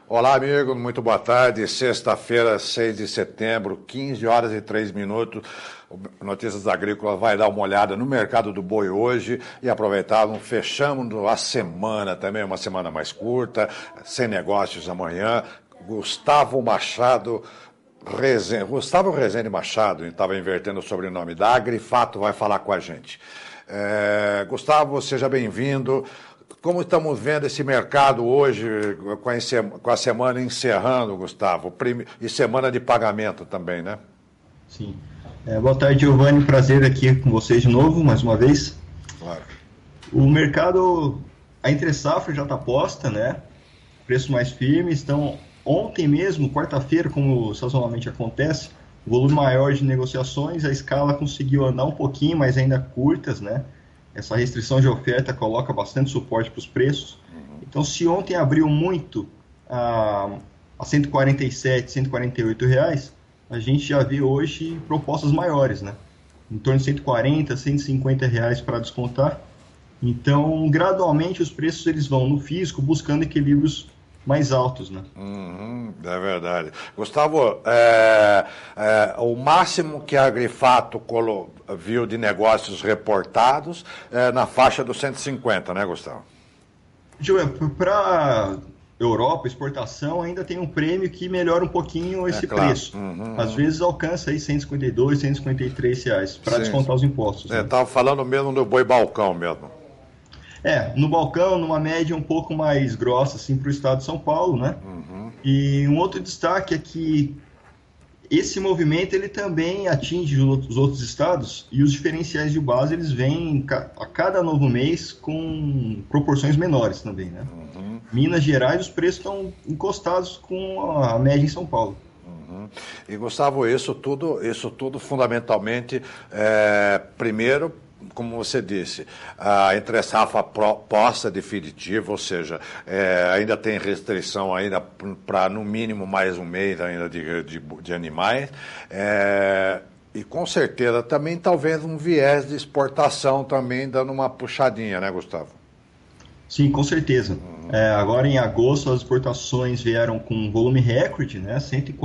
Olá, amigo, muito boa tarde. Sexta-feira, 6 de setembro, 15 horas e 3 minutos. O Notícias Agrícolas vai dar uma olhada no mercado do boi hoje e aproveitar, fechamos a semana também, uma semana mais curta, sem negócios amanhã. Gustavo Rezende Machado, estava invertendo o sobrenome da Agrifato, vai falar com a gente. Gustavo, seja bem-vindo. Como estamos vendo esse mercado hoje, com a semana encerrando, Gustavo, e semana de pagamento também, né? Sim. Boa tarde, Giovanni. Prazer aqui com vocês de novo, mais uma vez. Claro. O mercado, a entre-safra já está posta, né? Preços mais firmes. Então, ontem mesmo, quarta-feira, como sazonalmente acontece, volume maior de negociações, a escala conseguiu andar um pouquinho, mas ainda curtas, né? Essa restrição de oferta coloca bastante suporte para os preços. Então, se ontem abriu muito a 147, 148 reais, a gente já vê hoje propostas maiores, né? Em torno de 140, 150 reais para descontar. Então, gradualmente, os preços eles vão no físico buscando equilíbrios mais altos, né? É verdade. Gustavo, o máximo que a Agrifato viu de negócios reportados é na faixa dos 150, né, Gustavo? Para Europa, exportação, ainda tem um prêmio que melhora um pouquinho esse preço. Às vezes alcança aí 152, 153 reais para descontar os impostos. Né? Estava falando mesmo do boi balcão mesmo. No balcão, numa média um pouco mais grossa, assim, para o estado de São Paulo, né? E um outro destaque é que esse movimento, ele também atinge os outros estados e os diferenciais de base, eles vêm a cada novo mês com proporções menores também, né? Minas Gerais, os preços estão encostados com a média em São Paulo. E, Gustavo, isso tudo fundamentalmente, primeiro, como você disse, a entre-safra posta definitiva, ou seja, ainda tem restrição ainda para no mínimo mais um mês ainda de animais, e com certeza também talvez um viés de exportação também dando uma puxadinha, né, Gustavo? Sim, com certeza. Agora em agosto as exportações vieram com volume recorde, né,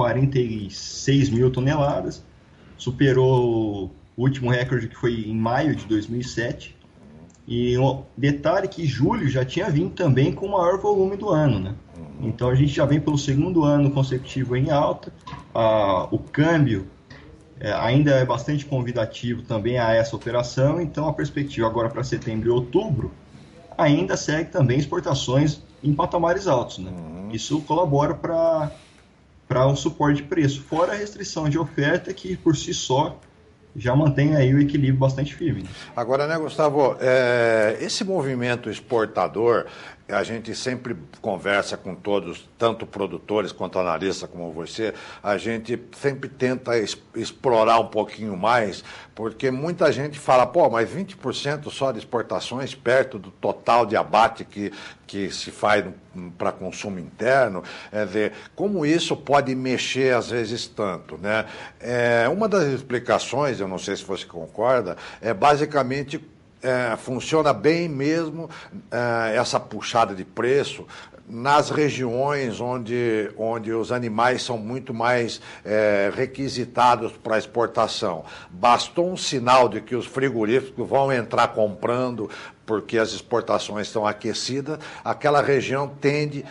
146 mil toneladas, superou o último recorde que foi em maio de 2007. E um detalhe que julho já tinha vindo também com o maior volume do ano, né? Então a gente já vem pelo segundo ano consecutivo em alta. O câmbio ainda é bastante convidativo também a essa operação. Então a perspectiva agora para setembro e outubro ainda segue também exportações em patamares altos, né? Isso colabora para um suporte de preço, fora a restrição de oferta que por si só já mantém aí o equilíbrio bastante firme. Agora, né, Gustavo, esse movimento exportador, a gente sempre conversa com todos, tanto produtores quanto analistas como você, a gente sempre tenta explorar um pouquinho mais, porque muita gente fala, mas 20% só de exportações, perto do total de abate que se faz para consumo interno, como isso pode mexer às vezes tanto, né? Uma das explicações, eu não sei se você concorda, basicamente funciona bem mesmo essa puxada de preço nas regiões onde os animais são muito mais requisitados para exportação. Bastou um sinal de que os frigoríficos vão entrar comprando porque as exportações estão aquecidas, aquela região tende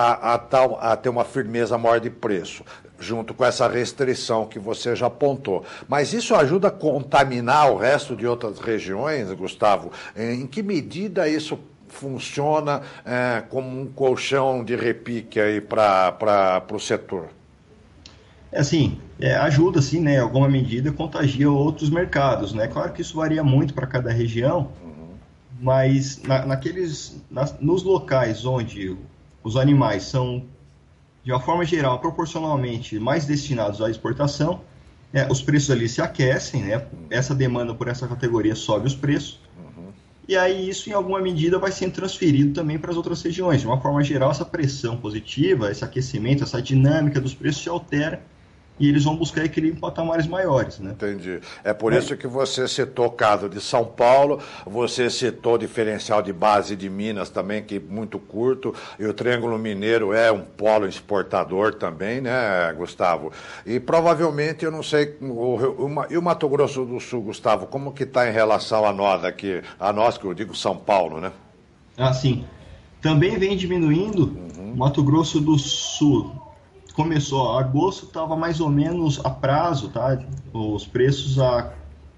a ter uma firmeza maior de preço, junto com essa restrição que você já apontou. Mas isso ajuda a contaminar o resto de outras regiões, Gustavo? Em que medida isso funciona como um colchão de repique aí para o setor? Ajuda, sim, né? Em alguma medida contagia outros mercados, né? Claro que isso varia muito para cada região, mas nos locais onde os animais são, de uma forma geral, proporcionalmente mais destinados à exportação, os preços ali se aquecem, né? Essa demanda por essa categoria sobe os preços, e aí isso, em alguma medida, vai sendo transferido também para as outras regiões. De uma forma geral, essa pressão positiva, esse aquecimento, essa dinâmica dos preços se altera e eles vão buscar equilíbrio em patamares maiores, né? Entendi. É por isso que você citou o caso de São Paulo, você citou o diferencial de base de Minas também, que é muito curto, e o Triângulo Mineiro é um polo exportador também, né, Gustavo? E provavelmente, eu não sei, e o Mato Grosso do Sul, Gustavo, como que está em relação a nós aqui, a nós que eu digo São Paulo, né? Ah, sim. Também vem diminuindo. Mato Grosso do Sul começou, agosto estava mais ou menos a prazo, tá? Os preços a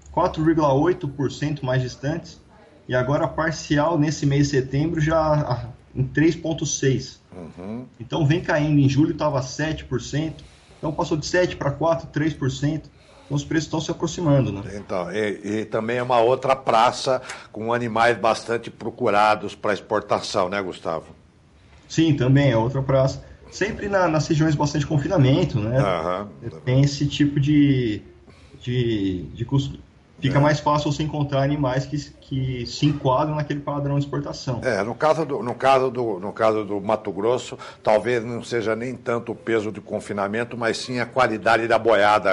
4,8% mais distantes, e agora parcial nesse mês de setembro já em 3,6%. Então vem caindo, em julho estava 7%, então passou de 7% para 4%, 3%. Então os preços estão se aproximando, né? Então, e também é uma outra praça com animais bastante procurados para exportação, né, Gustavo? Sim, também é outra praça. Sempre nas regiões bastante confinamento, né? Tem esse tipo de custo. Fica mais fácil você encontrar animais que se enquadram naquele padrão de exportação. No caso do Mato Grosso, talvez não seja nem tanto o peso de confinamento, mas sim a qualidade da boiada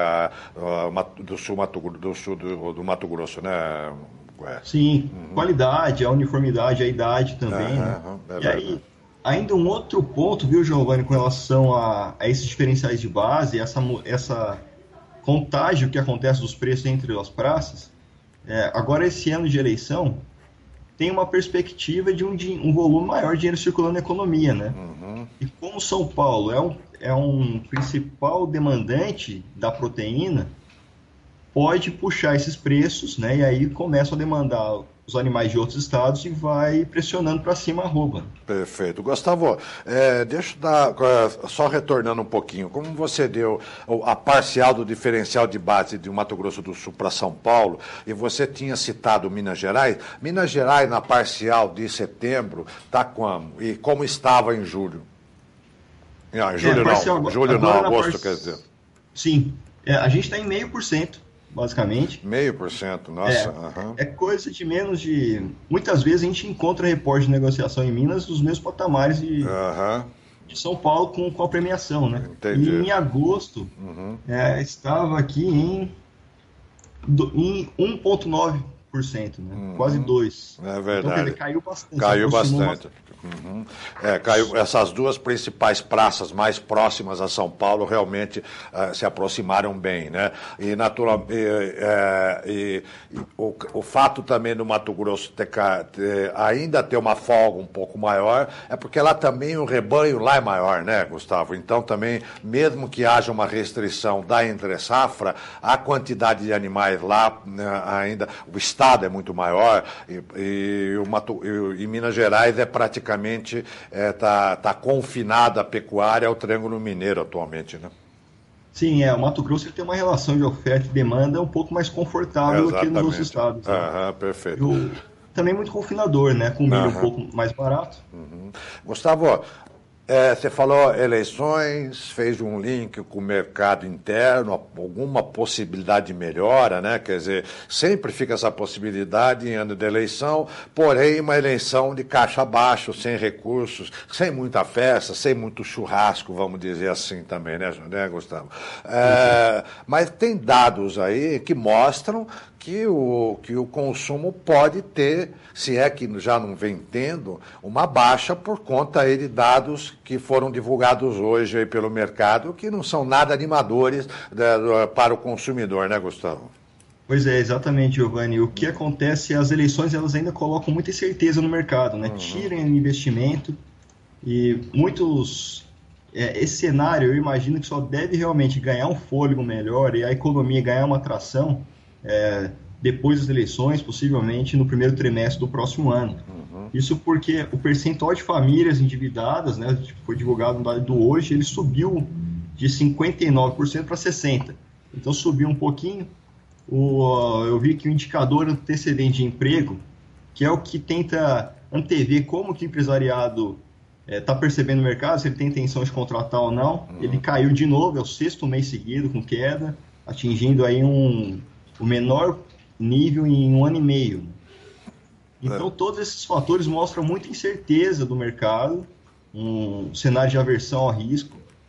do Mato Grosso, né? Sim, qualidade, a uniformidade, a idade também. Né? E aí, ainda um outro ponto, viu, Giovanni, com relação a esses diferenciais de base, essa contágio que acontece dos preços entre as praças. Agora, esse ano de eleição, tem uma perspectiva de um volume maior de dinheiro circulando na economia, né? E como São Paulo é um principal demandante da proteína, pode puxar esses preços, né? E aí começam a demandar os animais de outros estados e vai pressionando para cima a arroba. Perfeito. Gustavo, deixa eu dar, só retornando um pouquinho, como você deu a parcial do diferencial de base de Mato Grosso do Sul para São Paulo, e você tinha citado Minas Gerais na parcial de setembro está como? E como estava em julho? Agosto, quer dizer. Sim, a gente está em 0,5%. Basicamente. 0,5%, nossa. É coisa de menos de... Muitas vezes a gente encontra reporte de negociação em Minas dos mesmos patamares de São Paulo com a premiação, né? Entendi. E em agosto estava aqui em 1,9%, né? Quase 2%. É verdade. Então, quer dizer, caiu bastante. Caiu bastante. Caiu. Essas duas principais praças mais próximas a São Paulo realmente se aproximaram bem, né? E o fato também do Mato Grosso ainda ter uma folga um pouco maior é porque lá também o rebanho lá é maior, né, Gustavo? Então também, mesmo que haja uma restrição da entre-safra, a quantidade de animais lá ainda, o estado é muito maior e Minas Gerais é praticamente tá confinada a pecuária ao Triângulo Mineiro atualmente, né? Sim, o Mato Grosso tem uma relação de oferta e demanda um pouco mais confortável do que nos outros estados. Né? Perfeito. Também muito confinador, né? Com milho um pouco mais barato. Gustavo, você falou eleições, fez um link com o mercado interno, alguma possibilidade de melhora, né? Quer dizer, sempre fica essa possibilidade em ano de eleição, porém uma eleição de caixa baixo, sem recursos, sem muita festa, sem muito churrasco, vamos dizer assim também, né, Gustavo? Mas tem dados aí que mostram que o consumo pode ter, se é que já não vem tendo, uma baixa por conta aí de dados que foram divulgados hoje aí pelo mercado, que não são nada animadores para o consumidor, né, Gustavo? Pois é, exatamente, Giovanni. O que acontece, as eleições elas ainda colocam muita incerteza no mercado, né? Tiram investimento e muitos... esse cenário, eu imagino que só deve realmente ganhar um fôlego melhor e a economia ganhar uma atração depois das eleições, possivelmente no primeiro trimestre do próximo ano. Isso porque o percentual de famílias endividadas, né, foi divulgado no dado do hoje, ele subiu de 59% para 60%. Então subiu um pouquinho. Eu vi que o indicador antecedente de emprego, que é o que tenta antever como que o empresariado está percebendo o mercado, se ele tem intenção de contratar ou não, ele caiu de novo, é o 6º mês seguido com queda, atingindo aí o menor nível em 1 ano e meio. Então, todos esses fatores mostram muita incerteza do mercado, um cenário de aversão ao risco,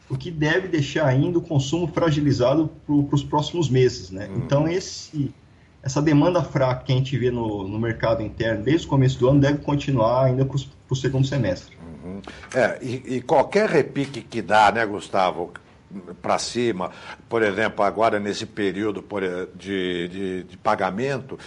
o que deve deixar ainda o consumo fragilizado para os próximos meses, né? Então, essa demanda fraca que a gente vê no mercado interno desde o começo do ano deve continuar ainda para o segundo semestre. E qualquer repique que dá, né, Gustavo, para cima, por exemplo, agora nesse período de pagamento,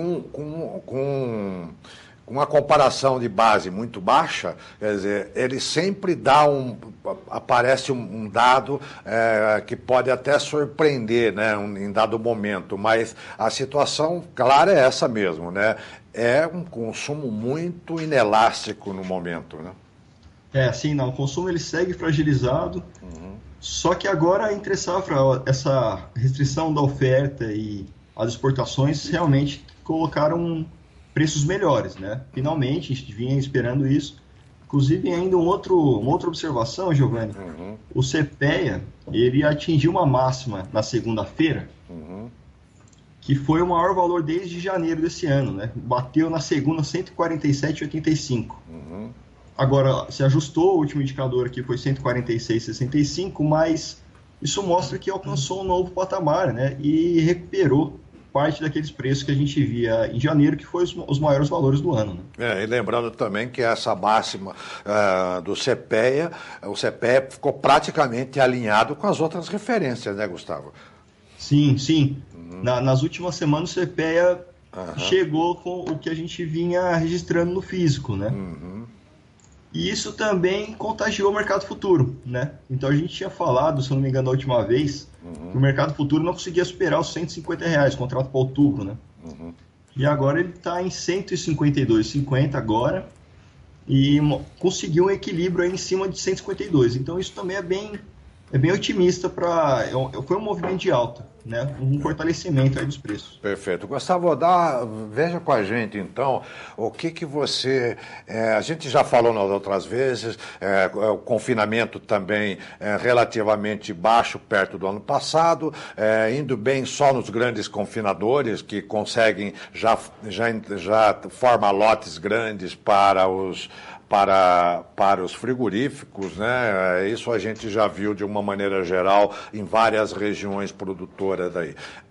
com uma comparação de base muito baixa, quer dizer, ele sempre aparece um dado que pode até surpreender, né, em dado momento, mas a situação clara é essa mesmo, né? É um consumo muito inelástico no momento, né? Sim, não, o consumo ele segue fragilizado, só que agora entre safra, essa restrição da oferta e as exportações realmente colocaram preços melhores, né? Finalmente, a gente vinha esperando isso. Inclusive, ainda uma outra observação, Giovanni, o CPEA, ele atingiu uma máxima na segunda-feira, que foi o maior valor desde janeiro desse ano, né? Bateu na segunda 147,85. Agora, se ajustou, o último indicador aqui foi 146,65, mas isso mostra que alcançou um novo patamar, né? E recuperou parte daqueles preços que a gente via em janeiro, que foi os maiores valores do ano. Né? E lembrando também que essa máxima do CPEA, o CPEA ficou praticamente alinhado com as outras referências, né, Gustavo? Sim, sim. Nas últimas semanas o CPEA chegou com o que a gente vinha registrando no físico, né? E isso também contagiou o mercado futuro, né? Então a gente tinha falado, se eu não me engano, da última vez, que o mercado futuro não conseguia superar os R$150, o contrato para outubro, né? E agora ele está em 152,50 agora e conseguiu um equilíbrio aí em cima de 152. Então isso também é bem otimista foi um movimento de alta, né? Um fortalecimento aí dos preços. Perfeito. Gustavo, veja com a gente, então, o que você... a gente já falou nas outras vezes, o confinamento também relativamente baixo perto do ano passado, indo bem só nos grandes confinadores, que conseguem já forma lotes grandes para os frigoríficos, né? Isso a gente já viu de uma maneira geral em várias regiões produtoras daí.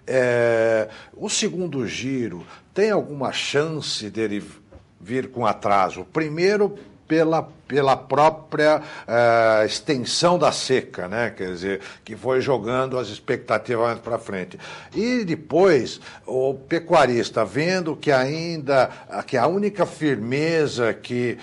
O segundo giro tem alguma chance dele vir com atraso? Primeiro, pela própria extensão da seca, né? Quer dizer, que foi jogando as expectativas mais para frente. E depois, o pecuarista, vendo que a única firmeza que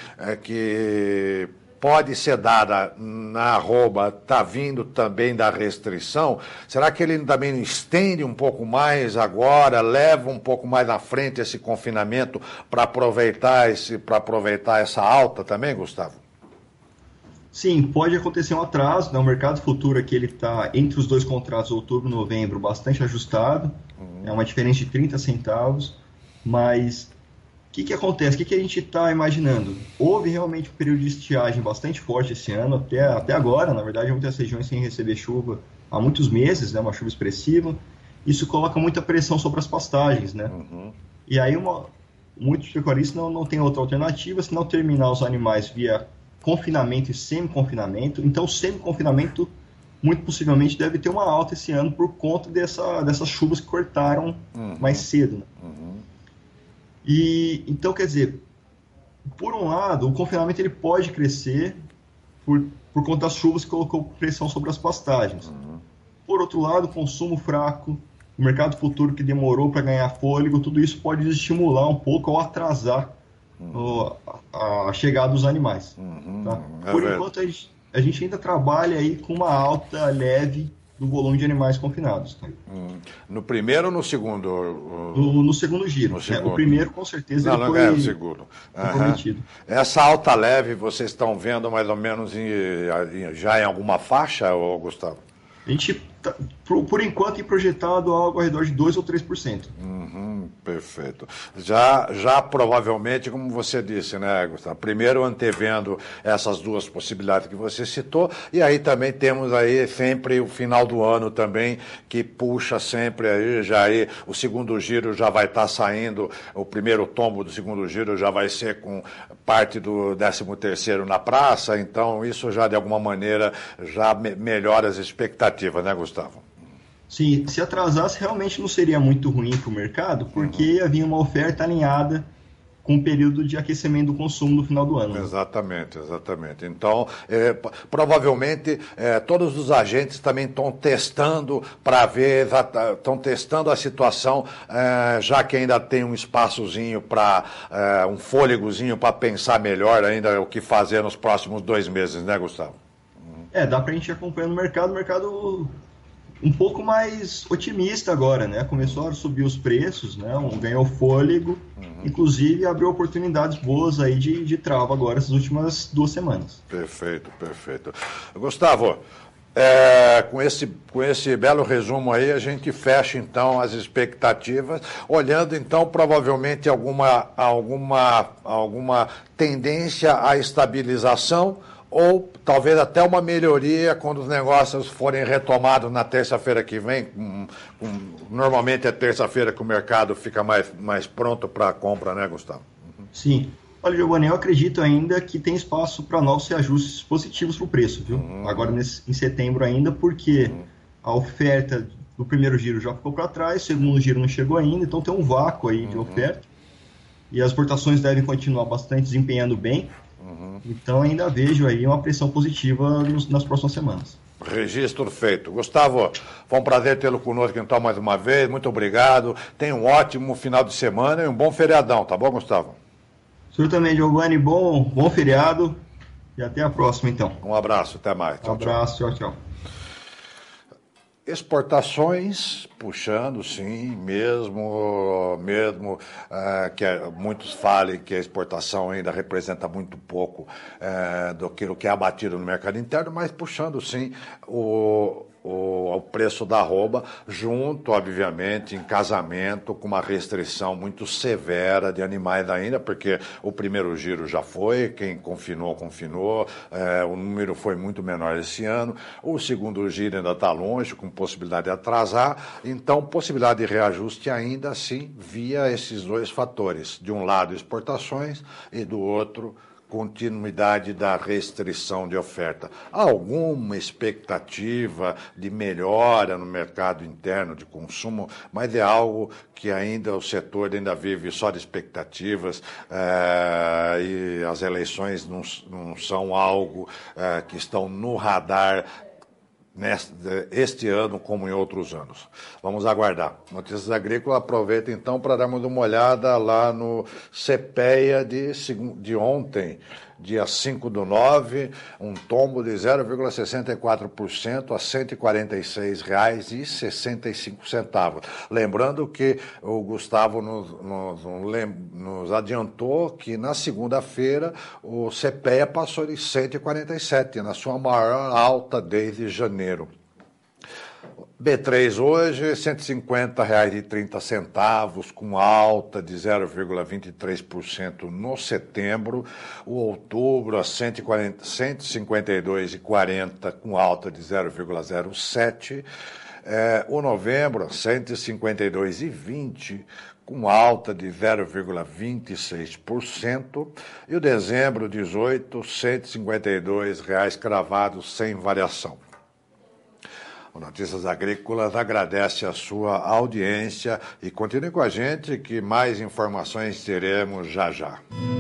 pode ser dada na arroba está vindo também da restrição, será que ele também não estende um pouco mais agora, leva um pouco mais na frente esse confinamento para aproveitar essa alta também, Gustavo? Sim, pode acontecer um atraso, né? O mercado futuro aqui ele está entre os dois contratos, outubro e novembro, bastante ajustado, é uma diferença de 30 centavos, mas o que acontece? O que a gente está imaginando? Houve realmente um período de estiagem bastante forte esse ano, até agora, na verdade, muitas regiões sem receber chuva há muitos meses, né, uma chuva expressiva. Isso coloca muita pressão sobre as pastagens, né? E aí muitos pecuaristas não têm outra alternativa senão terminar os animais via confinamento e semi-confinamento. Então, o semi-confinamento, muito possivelmente, deve ter uma alta esse ano por conta dessas chuvas que cortaram mais cedo, né? E então, quer dizer, por um lado, o confinamento ele pode crescer por conta das chuvas que colocou pressão sobre as pastagens. Por outro lado, o consumo fraco, o mercado futuro que demorou para ganhar fôlego, tudo isso pode estimular um pouco ou atrasar a chegada dos animais. Tá? Por enquanto, a gente ainda trabalha aí com uma alta leve do volume de animais confinados. Tá? No primeiro ou no segundo? No segundo giro. O primeiro, com certeza, ele foi o segundo. comprometido. Essa alta leve, vocês estão vendo mais ou menos já em alguma faixa, Gustavo? A gente, por enquanto, tem projetado algo ao redor de 2% ou 3%. Perfeito. Já provavelmente, como você disse, né, Gustavo? Primeiro antevendo essas duas possibilidades que você citou, e aí também temos aí sempre o final do ano também, que puxa sempre aí o segundo giro já vai estar saindo, o primeiro tombo do segundo giro já vai ser com parte do 13º na praça, então isso já de alguma maneira já melhora as expectativas, né, Gustavo? Sim, se atrasasse realmente não seria muito ruim para o mercado, porque havia uma oferta alinhada com o período de aquecimento do consumo no final do ano. Exatamente, exatamente. Então, provavelmente, todos os agentes também estão testando para ver, estão testando a situação, já que ainda tem um espaçozinho para, um fôlegozinho para pensar melhor ainda o que fazer nos próximos 2 meses, né, Gustavo? Dá para a gente ir acompanhando o mercado um pouco mais otimista agora, né? Começou a subir os preços, né? Ganhou fôlego, inclusive abriu oportunidades boas aí de trava agora essas últimas 2 semanas. Perfeito, perfeito. Gustavo, com esse belo resumo aí, a gente fecha então as expectativas, olhando então provavelmente alguma tendência à estabilização, ou talvez até uma melhoria quando os negócios forem retomados na terça-feira que vem. Normalmente é terça-feira que o mercado fica mais pronto para a compra, né, Gustavo? Sim. Olha, Giovanni, eu acredito ainda que tem espaço para novos reajustes positivos para o preço, viu? Agora em setembro ainda, porque a oferta do primeiro giro já ficou para trás, o segundo giro não chegou ainda, então tem um vácuo aí de oferta. E as exportações devem continuar bastante desempenhando bem. Então ainda vejo aí uma pressão positiva nas próximas semanas. Registro feito. Gustavo, foi um prazer tê-lo conosco então mais uma vez. Muito obrigado. Tenha um ótimo final de semana e um bom feriadão, tá bom, Gustavo? O senhor também, Giovanni, bom feriado e até a próxima então. Um abraço, até mais. Um abraço, tchau. Exportações puxando, sim, mesmo que muitos falem que a exportação ainda representa muito pouco do que é abatido no mercado interno, mas puxando, sim, o preço da arroba, junto, obviamente, em casamento, com uma restrição muito severa de animais ainda, porque o primeiro giro já foi, quem confinou, o número foi muito menor esse ano, o segundo giro ainda está longe, com possibilidade de atrasar, então possibilidade de reajuste ainda assim via esses 2 fatores, de um lado exportações e do outro continuidade da restrição de oferta. Há alguma expectativa de melhora no mercado interno de consumo, mas é algo que ainda o setor ainda vive só de expectativas e as eleições não são algo que estão no radar este ano como em outros anos. Vamos aguardar. Notícias Agrícolas aproveita então para darmos uma olhada lá no CPEA de ontem, dia 5/9, um tombo de 0,64% a R$ 146,65. Lembrando que o Gustavo nos adiantou que na segunda-feira o CPEA passou de 147, na sua maior alta desde janeiro. B3 hoje, R$ 150,30, com alta de 0,23% no setembro. O outubro, a R$ 152,40, com alta de 0,07%. O novembro, R$ 152,20, com alta de 0,26%. E o dezembro, 18, R$ 152,00 cravados, sem variação. O Notícias Agrícolas agradece a sua audiência e continue com a gente que mais informações teremos já.